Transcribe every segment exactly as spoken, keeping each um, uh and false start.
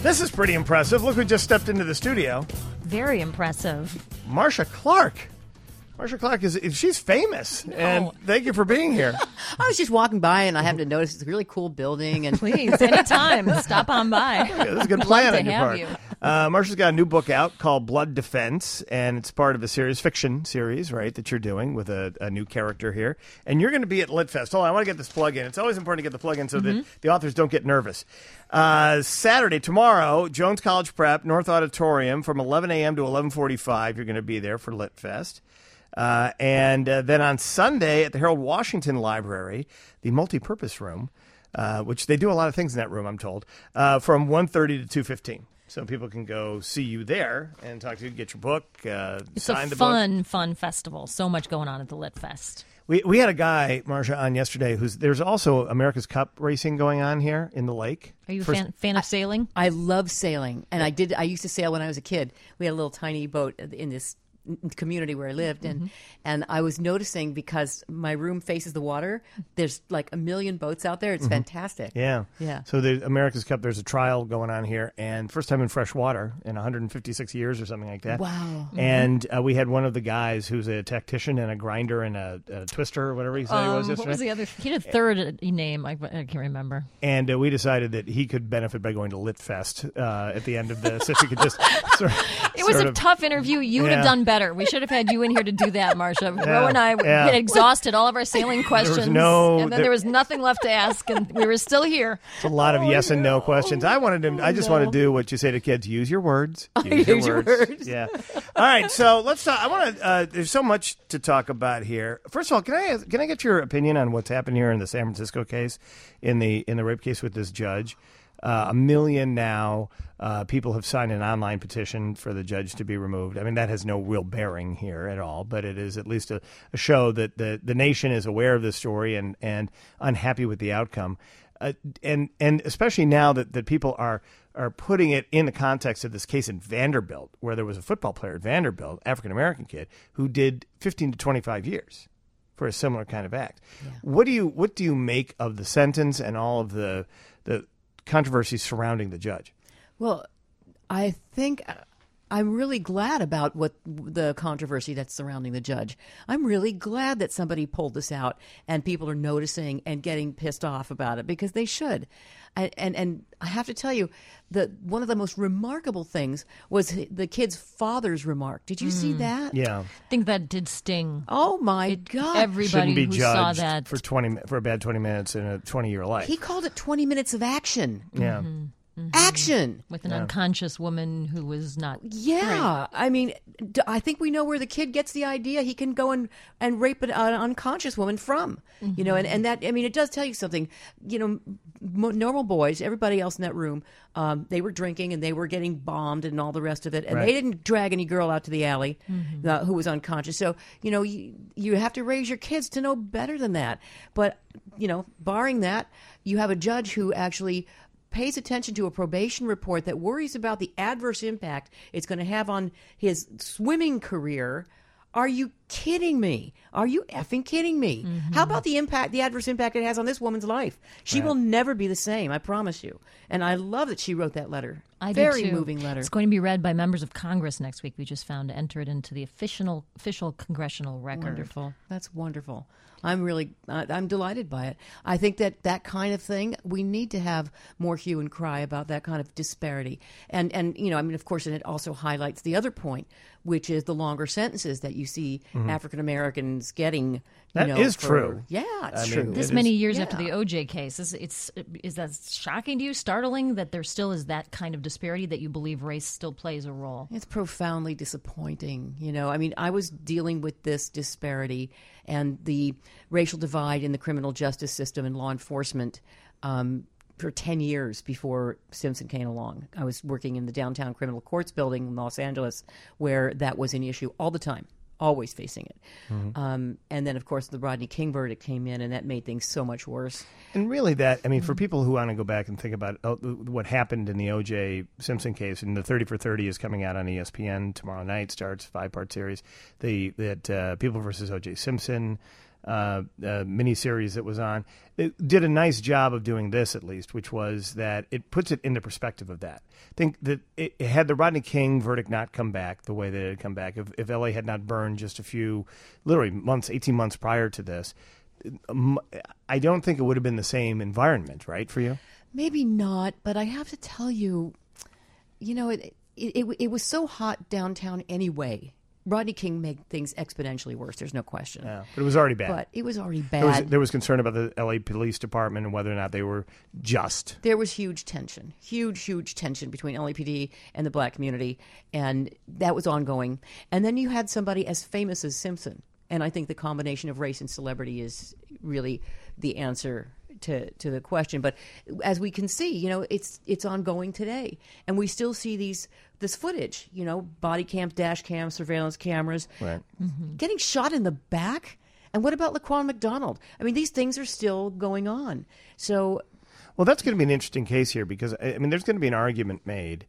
This is pretty impressive. Look who just stepped into the studio. Very impressive. Marcia Clark. Marcia Clark is she's famous, no. and thank you for being here. I was just walking by, and I happened to notice it's a really cool building. And please, anytime, stop on by. Yeah, this is a good plan on your part. You. Uh, Marcia's got a new book out called Blood Defense, and it's part of a series, fiction series, right, that you're doing with a, a new character here. And you're going to be at LitFest. Hold on, I want to get this plug in. It's always important to get the plug in so mm-hmm. that the authors don't get nervous. Uh, Saturday, tomorrow, Jones College Prep, North Auditorium, from eleven a.m. to eleven forty-five. You're going to be there for LitFest. Uh, and uh, then on Sunday at the Harold Washington Library, the multipurpose room, uh, which they do a lot of things in that room, I'm told, uh, from one thirty to two fifteen. So people can go see you there and talk to you, get your book, uh, it's sign a the fun, book. fun festival. So much going on at the Lit Fest. We we had a guy, Marcia, on yesterday who's there's also America's Cup racing going on here in the lake. Are you a fan, fan of sailing? I love sailing, and I did. I used to sail when I was a kid. We had a little tiny boat in this community where I lived, and mm-hmm. and I was noticing because my room faces the water. There's like a million boats out there. It's mm-hmm. fantastic. Yeah, yeah. So the America's Cup, there's a trial going on here, and first time in fresh water in one hundred fifty-six years or something like that. Wow. And mm-hmm. uh, we had one of the guys who's a tactician and a grinder and a, a twister or whatever he said um, he was yesterday. What was the other? He had a third name. I, I can't remember. And uh, we decided that he could benefit by going to LitFest uh, at the end of this. If he could just sort of, it was sort a of, tough interview. You would yeah. have done better. We should have had you in here to do that, Marcia. Yeah. Ro and I yeah. had exhausted all of our sailing questions, there was no, and then there, there was nothing left to ask, and we were still here. It's a lot of oh, yes no. and no questions. I wanted to. I just no. want to do what you say to kids: use your words. Use, use your, your words. words. Yeah. All right. So let's talk. I want to. Uh, there's so much to talk about here. First of all, can I can I get your opinion on what's happened here in the San Francisco case, in the in the rape case with this judge? Uh, a million now uh, people have signed an online petition for the judge to be removed. I mean, that has no real bearing here at all, but it is at least a, a show that the, the nation is aware of this story and, and unhappy with the outcome. Uh, and and especially now that, that people are, are putting it in the context of this case in Vanderbilt, where there was a football player at Vanderbilt, African-American kid, who did fifteen to twenty-five years for a similar kind of act. Yeah. What do you what do you make of the sentence and all of the the controversy surrounding the judge? Well, I think I'm really glad about what the controversy that's surrounding the judge. I'm really glad that somebody pulled this out and people are noticing and getting pissed off about it, because they should. I, and and I have to tell you, the one of the most remarkable things was the kid's father's remark. Did you mm. see that? Yeah, I think that did sting. Oh my it, God! Everybody shouldn't be who judged saw that for twenty for a bad twenty minutes in a twenty year life. He called it twenty minutes of action. Yeah. Mm-hmm. Mm-hmm. Action with an yeah. unconscious woman who was not. Yeah, right. I mean, I think we know where the kid gets the idea. He can go and, and rape an, an unconscious woman from, mm-hmm. you know, and, and that, I mean, it does tell you something. You know, m- normal boys, everybody else in that room, um, they were drinking and they were getting bombed and all the rest of it, and right. they didn't drag any girl out to the alley mm-hmm. uh, who was unconscious. So, you know, you, you have to raise your kids to know better than that. But, you know, barring that, you have a judge who actually pays attention to a probation report that worries about the adverse impact it's going to have on his swimming career. Are you kidding me? Are you effing kidding me? Mm-hmm. How about the impact, the adverse impact it has on this woman's life? She right. will never be the same, I promise you. And I love that she wrote that letter. I Very do too. moving letter. It's going to be read by members of Congress next week. We just found to enter it into the official official congressional record. Wonderful. That's wonderful. I'm really, uh, I'm delighted by it. I think that that kind of thing, we need to have more hue and cry about that kind of disparity. And, and you know, I mean, of course, and it also highlights the other point, which is the longer sentences that you see mm-hmm. African Americans getting. You that know, is for, true. Yeah, it's I true. mean, this it many is, years yeah. after the O J case, is, it's, is that shocking to you, startling that there still is that kind of disparity, that you believe race still plays a role? It's profoundly disappointing. You know, I mean, I was dealing with this disparity and the racial divide in the criminal justice system and law enforcement um, for ten years before Simpson came along. I was working in the downtown criminal courts building in Los Angeles, where that was an issue all the time, always facing it. Mm-hmm. Um, and then, of course, the Rodney King verdict came in, and that made things so much worse. And really that, I mean, for people who want to go back and think about uh, what happened in the O J Simpson case, and the thirty for thirty is coming out on E S P N tomorrow night, starts, five-part series, the that uh, People versus O J Simpson, uh, uh, miniseries that was on. It did a nice job of doing this, at least, which was that it puts it into perspective of that. I think that it, it had the Rodney King verdict not come back the way that it had come back, if, if L A had not burned just a few, literally months, eighteen months prior to this, I don't think it would have been the same environment, right, for you? Maybe not, but I have to tell you, you know, it it, it, it was so hot downtown anyway. Rodney King made things exponentially worse. There's no question. Yeah, but it was already bad. But it was already bad. There was, there was concern about the L A Police Department and whether or not they were just. There was huge tension, huge, huge tension between L A P D and the black community, and that was ongoing. And then you had somebody as famous as Simpson, and I think the combination of race and celebrity is really the answer to to the question. But as we can see, you know, it's it's ongoing today, and we still see these this footage, you know, body cams, dash cams, surveillance cameras, right. mm-hmm. getting shot in the back. And what about Laquan McDonald? I mean, these things are still going on. So, well, that's going to be an interesting case here because I mean, there's going to be an argument made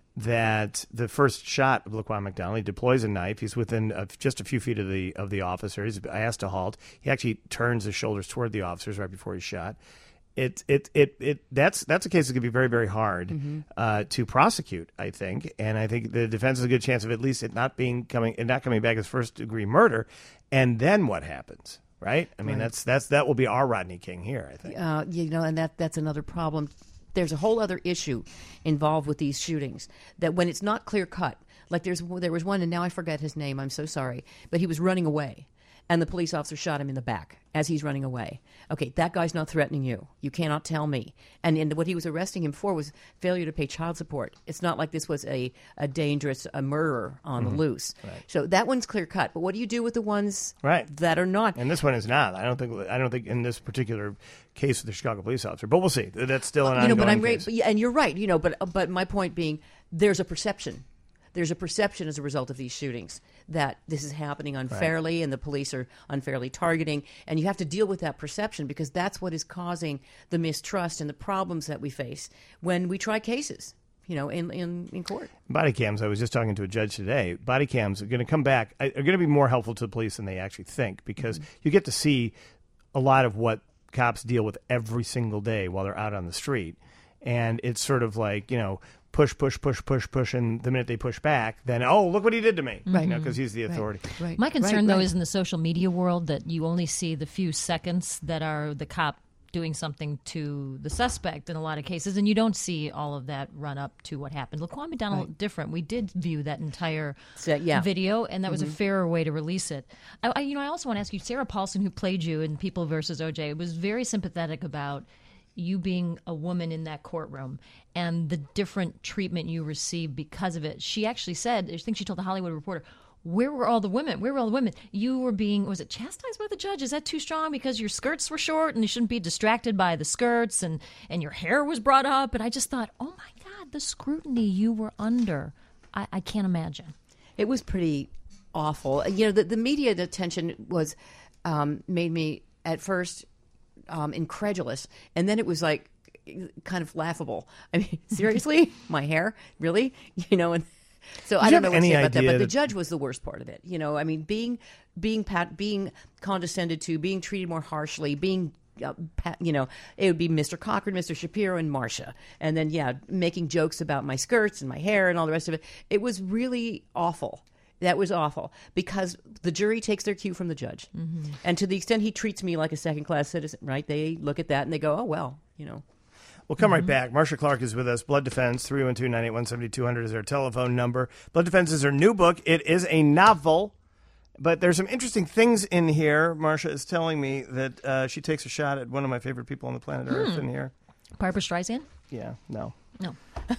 that the first shot of Laquan McDonald, he deploys a knife. He's within a, just a few feet of the of the officer. He's asked to halt. He actually turns his shoulders toward the officers right before he's shot. It it it it that's that's a case that's going to be very very hard mm-hmm. uh, to prosecute, I think, and I think the defense has a good chance of at least it not being coming it not coming back as first degree murder. And then what happens? Right? I mean, right. that's that's that will be our Rodney King here, I think. Uh, you know, and that that's another problem. There's a whole other issue involved with these shootings that when it's not clear cut, like there's there was one, and now I forget his name. I'm so sorry, but he was running away, and the police officer shot him in the back as he's running away. Okay, that guy's not threatening you. You cannot tell me. And, and what he was arresting him for was failure to pay child support. It's not like this was a, a dangerous a murderer on mm-hmm. the loose. Right. So that one's clear cut. But what do you do with the ones right. that are not? And this one is not. I don't think. I don't think in this particular case with the Chicago police officer. But we'll see. That's still an you know, ongoing but I'm case. Right, and you're right. You know, but but my point being, there's a perception. There's a perception as a result of these shootings that this is happening unfairly right. and the police are unfairly targeting. And you have to deal with that perception because that's what is causing the mistrust and the problems that we face when we try cases, you know, in, in, in court. Body cams, I was just talking to a judge today. Body cams are going to come back, are going to be more helpful to the police than they actually think because mm-hmm. you get to see a lot of what cops deal with every single day while they're out on the street. And it's sort of like, you know, push, push, push, push, push, and the minute they push back, then, oh, look what he did to me, right? Because you know, he's the authority. Right. Right. My concern, right. though, right. is in the social media world that you only see the few seconds that are the cop doing something to the suspect in a lot of cases, and you don't see all of that run up to what happened. Laquan McDonald, right. different. We did view that entire so, yeah. video, and that was mm-hmm. a fairer way to release it. I, I, you know, I also want to ask you, Sarah Paulson, who played you in People versus O J, was very sympathetic about you being a woman in that courtroom and the different treatment you received because of it. She actually said, I think she told the Hollywood Reporter, where were all the women? Where were all the women? You were being, was it chastised by the judge? Is that too strong because your skirts were short and you shouldn't be distracted by the skirts and, and your hair was brought up? And I just thought, oh my God, the scrutiny you were under. I, I can't imagine. It was pretty awful. You know, the, the media attention was, um, made me at first Um, incredulous, and then it was like kind of laughable. I mean, seriously, my hair, really, you know. And so Did I don't know what to say about that. But that... the judge was the worst part of it. You know, I mean, being being pat, being condescended to, being treated more harshly, being uh, pat, you know, it would be Mister Cochran, Mister Shapiro, and Marcia, and then yeah, making jokes about my skirts and my hair and all the rest of it. It was really awful. That was awful because the jury takes their cue from the judge. Mm-hmm. And to the extent he treats me like a second-class citizen, right, they look at that and they go, oh, well, you know. We'll come mm-hmm. right back. Marcia Clark is with us. Blood Defense, three one two, nine eight one, seven two zero zero is our telephone number. Blood Defense is her new book. It is a novel, but there's some interesting things in here. Marcia is telling me that uh, she takes a shot at one of my favorite people on the planet Earth in here. Barbara Streisand? Yeah, no. No.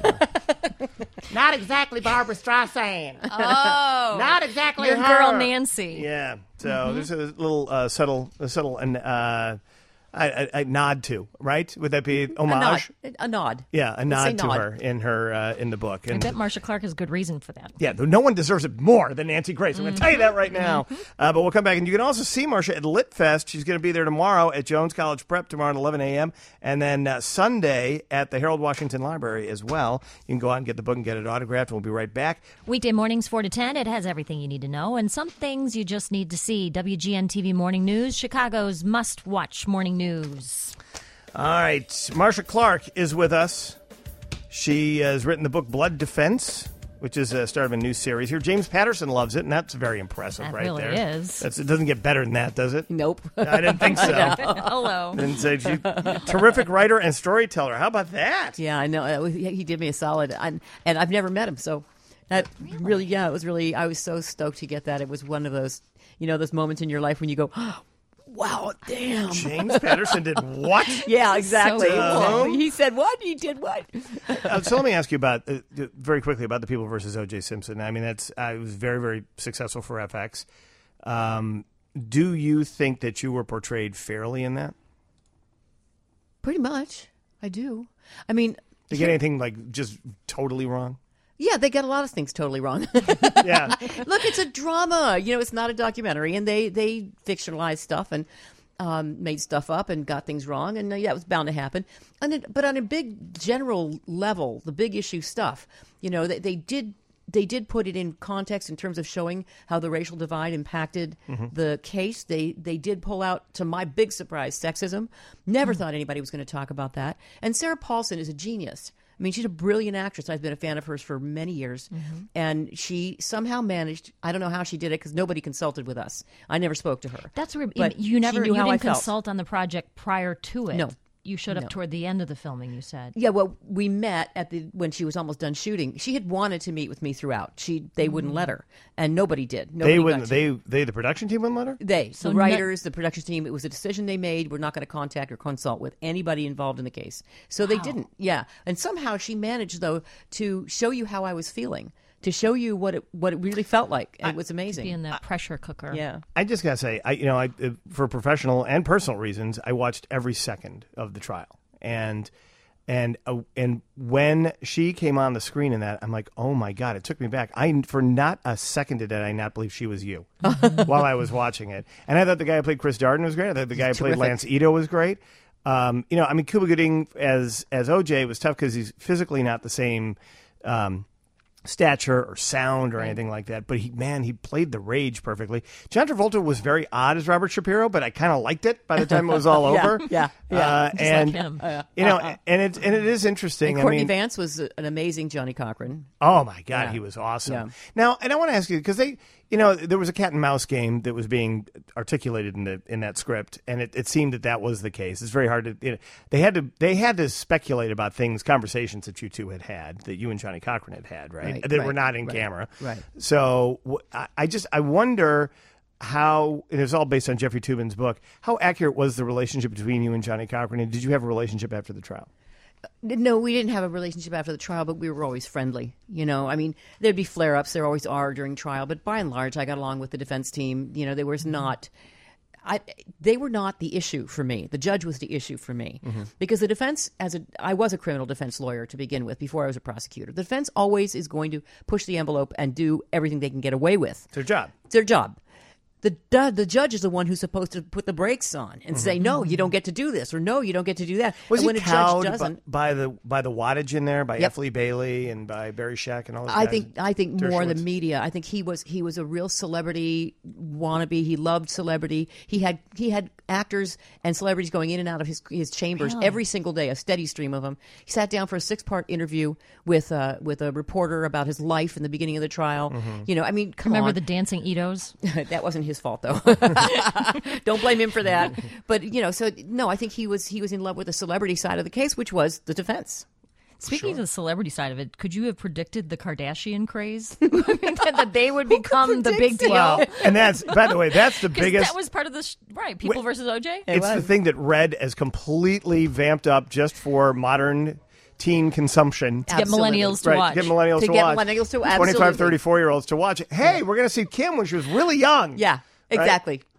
Not exactly Barbara Streisand. Oh, not exactly your her. girl Nancy. Yeah. So mm-hmm. there's a little uh, subtle, a subtle, and uh, I, I, I nod to, right? Would that be A nod. homage? A nod. Yeah, a say nod to nod. her in her uh, in the book. I And bet Marsha Clark has good reason for that. yeah, no one deserves it more than Nancy Grace. I'm going to tell you that right now. Uh, but we'll come back, and you can also see Marsha at Lit Fest. She's going to be there tomorrow at Jones College Prep tomorrow at eleven a.m. and then uh, Sunday at the Harold Washington Library as well. You can go out and get the book and get it autographed. We'll be right back. Weekday mornings four to ten. It has everything you need to know and some things you just need to see. W G N T V Morning News, Chicago's must-watch morning news. All right, Marsha Clark is with us. She has written the book Blood Defense, which is a start of a new series here. James Patterson loves it, and that's very impressive That right really there. is. That's, it doesn't get better than that, does it? Nope. I didn't think so. Hello. Didn't say she, terrific writer and storyteller. How about that? Yeah, I know. Uh, He he did me a solid, and, and I've never met him, so that really, yeah, it was really. I was so stoked to get that. It was one of those, you know, those moments in your life when you go, "Wow, damn." James Patterson did what? Yeah, exactly. So cool. He said what? He did what? Uh, so let me ask you about uh, very quickly about the People versus O J Simpson. I mean, that's uh, it was very, very successful for F X. Um, do you think that you were portrayed fairly in that? Pretty much, I do. I mean, Did you get anything like just totally wrong? yeah, they get a lot of things totally wrong. Yeah. Look, it's a drama. You know, it's not a documentary, and they they fictionalized stuff and um, made stuff up and got things wrong, and uh, yeah, it was bound to happen. And it, but on a big general level, the big issue stuff, you know, they, they did they did put it in context in terms of showing how the racial divide impacted the case. They they did pull out, to my big surprise, sexism. Never thought anybody was going to talk about that. And Sarah Paulson is a genius. I mean, she's a brilliant actress. I've been a fan of hers for many years. And she somehow managed, I don't know how she did it because nobody consulted with us. I never spoke to her. That's where But you she never knew you how I didn't felt. consult on the project prior to it. No. You showed up No. toward the end of the filming, you said. Yeah, well, we met at the when she was almost done shooting. She had wanted to meet with me throughout. She they wouldn't let her, and nobody did. Nobody They got wouldn't. to. They they the production team wouldn't let her. They, So the no- writers, the production team, it was a decision they made. We're not going to contact or consult with anybody involved in the case. So they didn't. Yeah. And somehow she managed, though, to show you how I was feeling, to show you what it what it really felt like. It was Be amazing. in that pressure cooker. Yeah. I just gotta say, I you know, I uh, for professional and personal reasons, I watched every second of the trial, and and uh, and when she came on the screen in that, I'm like, oh my god, it took me back. I for not a second did I not believe she was you while I was watching it, and I thought the guy who played Chris Darden was great. I thought the guy who played Terrific. Lance Ito was great. Um, you know, I mean, Cuba Gooding as as O J was tough because he's physically not the same. Um, stature or sound or anything like that, but he man he played the rage perfectly. John Travolta was very odd as Robert Shapiro, but I kind of liked it by the time it was all Yeah, over. yeah, yeah. Uh, Just and like him. you know, and it and it is interesting. And Courtney I mean, Vance was an amazing Johnny Cochran. oh my god, Yeah. he was awesome. Yeah. Now, and I want to ask you because they, you know, there was a cat and mouse game that was being articulated in the in that script, and it, it seemed that that was the case. It's very hard to. You know, they had to they had to speculate about things, conversations that you two had had, that you and Johnny Cochran had had, right? Right, that right, were not in right, camera, right. So wh- I, I just I wonder how, and it's all based on Jeffrey Toobin's book. How accurate was the relationship between you and Johnny Cochran, and did you have a relationship after the trial? No, we didn't have a relationship after the trial, but we were always friendly. You know, I mean, there'd be flare-ups. There always are during trial, but by and large, I got along with the defense team. You know, there was not... I, they were not the issue for me. The judge was the issue for me. Because the defense, as a, I was a criminal defense lawyer to begin with before I was a prosecutor. The defense always is going to push the envelope and do everything they can get away with. It's their job. It's their job. The, the the judge is the one who's supposed to put the brakes on and say, no, you don't get to do this, or no, you don't get to do that. Was and he when a cowed judge by, doesn't, by the by the wattage in there by Yep. F. Lee Bailey and by Barry Scheck and all those I guys? think I think more the Dershowitz? media. I think he was he was a real celebrity wannabe. He loved celebrity. He had he had actors and celebrities going in and out of his his chambers every single day, a steady stream of them. He sat down for a six part interview with uh, with a reporter about his life in the beginning of the trial. Mm-hmm. You know, I mean, come Remember on. the dancing Itos? That wasn't his fault, though. Don't blame him for that. But you know, so no, I think he was he was in love with the celebrity side of the case, which was the defense. Speaking of the celebrity side of it, could you have predicted the Kardashian craze? I mean, that, that they would become the big deal. Well, and that's by the way, that's the 'Cause biggest. that was part of the sh- right. People Wait. versus O J. it's the thing that Red has completely vamped up just for modern teen consumption. To get Absolutely. millennials to Right, watch. to get millennials To to, get watch. millennials to- twenty-five, absolutely. thirty-four year olds to watch it. Hey, we're going to see Kim when she was really young. Yeah, exactly.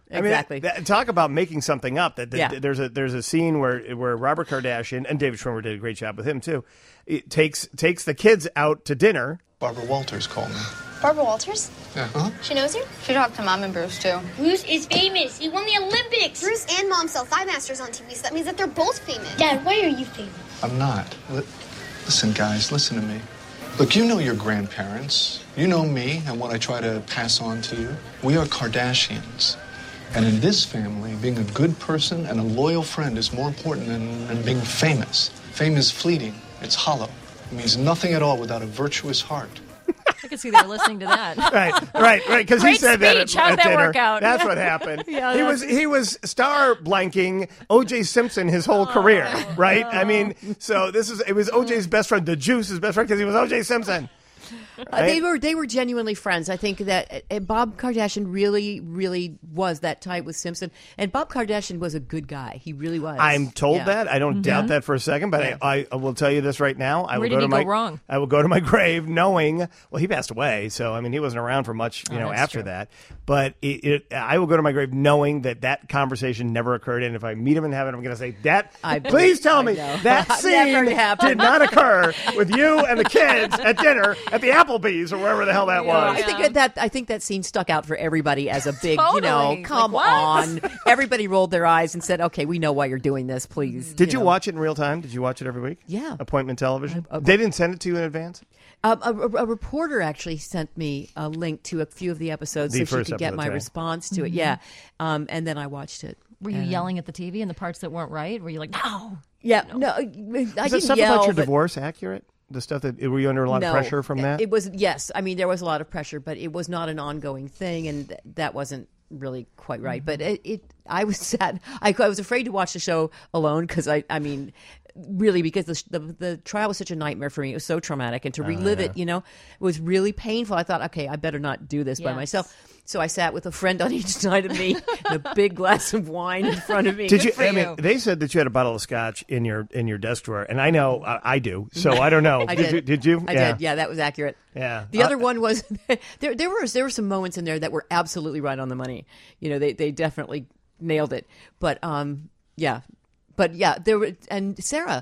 exactly. I mean, that, talk about making something up. That, that Yeah. there's a there's a scene where where Robert Kardashian and David Schwimmer did a great job with him too. It takes takes the kids out to dinner. Barbara Walters called me. Barbara Walters? Yeah. Huh? She knows you? She talked to Mom and Bruce, too. Bruce is famous. He won the Olympics. Bruce and Mom sell Thigh Masters on T V, so that means that they're both famous. Dad, why are you famous? I'm not. Li- Listen, guys, listen to me. Look, you know your grandparents. You know me and what I try to pass on to you. We are Kardashians. And in this family, being a good person and a loyal friend is more important than, than being famous. Fame is fleeting. It's hollow. It means nothing at all without a virtuous heart. I can see they're listening to that. Right, right, right. Because he Great said that at, speech. How'd at that dinner. work out? That's what happened. Yeah, he that's- was he was star blanking O J Simpson his whole career, right? I mean, so this is it was O J's best friend, the Juice, his best friend, because he was O J Simpson. Uh, they were they were genuinely friends. I think that uh, Bob Kardashian really, really was that tight with Simpson, and Bob Kardashian was a good guy. He really was. I'm told Yeah. that. I don't doubt that for a second, but Yeah. I, I will tell you this right now. I Where will did go he to go my wrong? I will go to my grave knowing. Well, he passed away, so I mean, he wasn't around for much, you Oh, know, that's after true. that. But it, it, I will go to my grave knowing that that conversation never occurred. And if I meet him in heaven, I'm going to say, "That, I- please tell I me know. that Never scene happened." did not occur with you and the kids at dinner at the Applebee's or wherever the hell that I was." think that I think that scene stuck out for everybody as a big, you know, Totally. come Like, on. Everybody rolled their eyes and said, "Okay, we know why you're doing this. Please." Did you know. watch it in real time? Did you watch it every week? Yeah. Appointment television. They didn't send it to you in advance. Um, a, a, a reporter actually sent me a link to a few of the episodes The so she first could get episodes, my right. response to it. Yeah, um, and then I watched it. Were you yelling at the T V in the parts that weren't right? Were you like, no? Yeah, no, I Is didn't that stuff yell, about your but- divorce accurate? The stuff that were you under a lot no, of pressure from that? It was yes. I mean, there was a lot of pressure, but it was not an ongoing thing, and th- that wasn't really quite right. But it, it I was sad. I, I was afraid to watch the show alone because I, I mean, really because the, the the trial was such a nightmare for me. It was so traumatic, and to relive it, you know, it was really painful. I thought, okay, I better not do this by Yes. myself. So I sat with a friend on each side of me, and a big glass of wine in front of me. Did you? for I mean, you. they said that you had a bottle of scotch in your in your desk drawer, and I know uh, I do. So I don't know. I did. did. You, did you? I yeah. did. Yeah, that was accurate. Yeah. The Uh, other one was there. There were there were some moments in there that were absolutely right on the money. You know, they they definitely nailed it. But um, yeah, but yeah, there were and Sarah,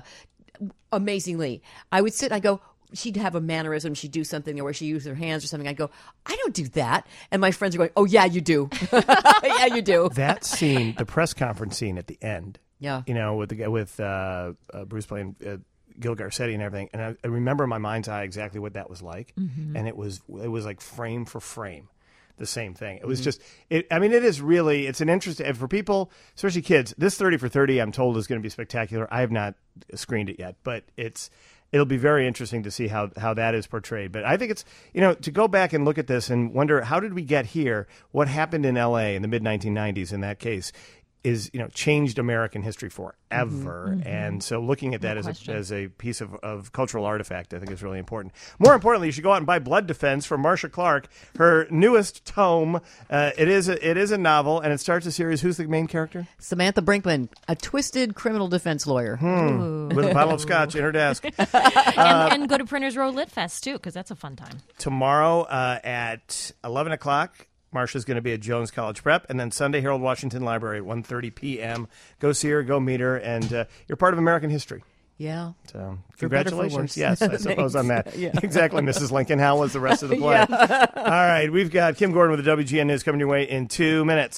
amazingly, I would sit. I go. She'd have a mannerism. She'd do something where she used her hands or something. I'd go, I don't do that. And my friends are going, oh, yeah, you do. Yeah, you do. That scene, the press conference scene at the end. Yeah. You know, with the guy- with uh, uh, Bruce playing uh, Gil Garcetti and everything, and I, I remember in my mind's eye exactly what that was like, Mm-hmm. and it was it was like frame for frame. The same thing. It was Mm-hmm. just, it. I mean, it is really, it's an interesting, for people, especially kids, this thirty for thirty, I'm told, is going to be spectacular. I have not screened it yet, but it's, it'll be very interesting to see how, how that is portrayed. But I think it's, you know, to go back and look at this and wonder, how did we get here? What happened in L A in the mid nineteen nineties in that case is, you know, changed American history forever. And so looking at that as a, as a piece of, of cultural artifact, I think is really important. More importantly, you should go out and buy Blood Defense from Marcia Clark, her newest tome. Uh, it is a, it is a novel, and it starts a series. Who's the main character? Samantha Brinkman, a twisted criminal defense lawyer. With a bottle of scotch in her desk. and, and go to Printers Row Lit Fest, too, because that's a fun time. Tomorrow uh, at eleven o'clock, Marcia's going to be at Jones College Prep, and then Sunday, Harold Washington Library at one thirty p.m. Go see her, go meet her, and uh, you're part of American history. Yeah. So For better, for congratulations. worse. Yes, I suppose on that. Yeah. Exactly, Missus Lincoln. How was the rest of the play? All right, we've got Kim Gordon with the W G N News coming your way in two minutes.